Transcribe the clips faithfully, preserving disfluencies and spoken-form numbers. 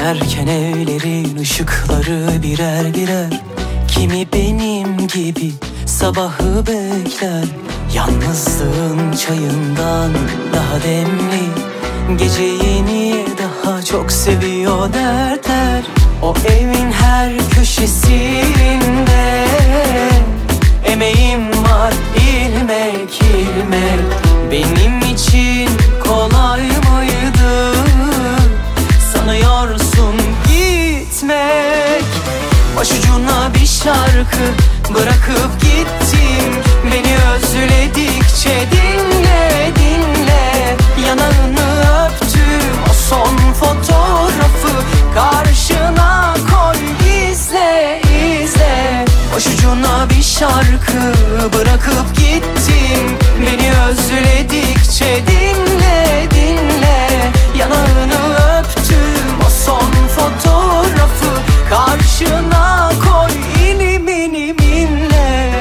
Sönerken evlerin ışıkları birer birer. Kimi benim gibi sabahı bekler. Yalnızlığın çayından daha demli, geceyi niye daha çok seviyor derler. O evin her köşesinde emeğim var ilmek ilmek. Benim için kolay mıydı sanıyorsun gitmek? Başucuna bir şarkı bırakıp gittim. Beni özledikçe dinle dinle. Yanağını öptüm, o son fotoğrafı karşına koy, izle izle. Başucuna bir şarkı bırakıp gittim. Beni özledikçe dinle dinle. Yanağını öptüm, o son fotoğrafı karşına koy, inim inim inle.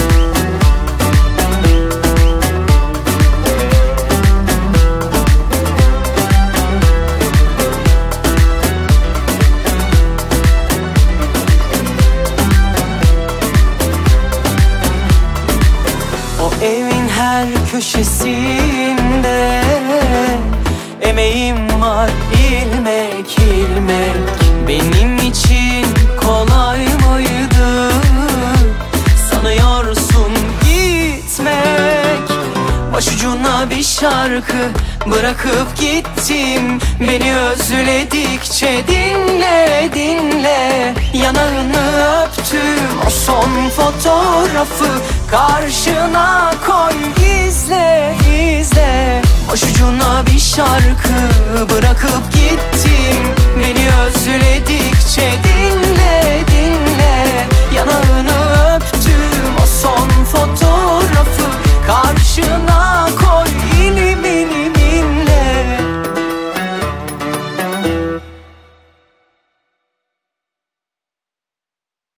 O evin her köşesinde emeğim var ilmek ilmek. Benim için kolay mıydı sanıyorsun gitmek? Başucuna bir şarkı bırakıp gittim. Beni özledikçe dinle dinle. Yanağını öptüm, o son fotoğrafı karşına koy, izle izle. Başucuna bir şarkı bırakıp gittim. Beni özledikçe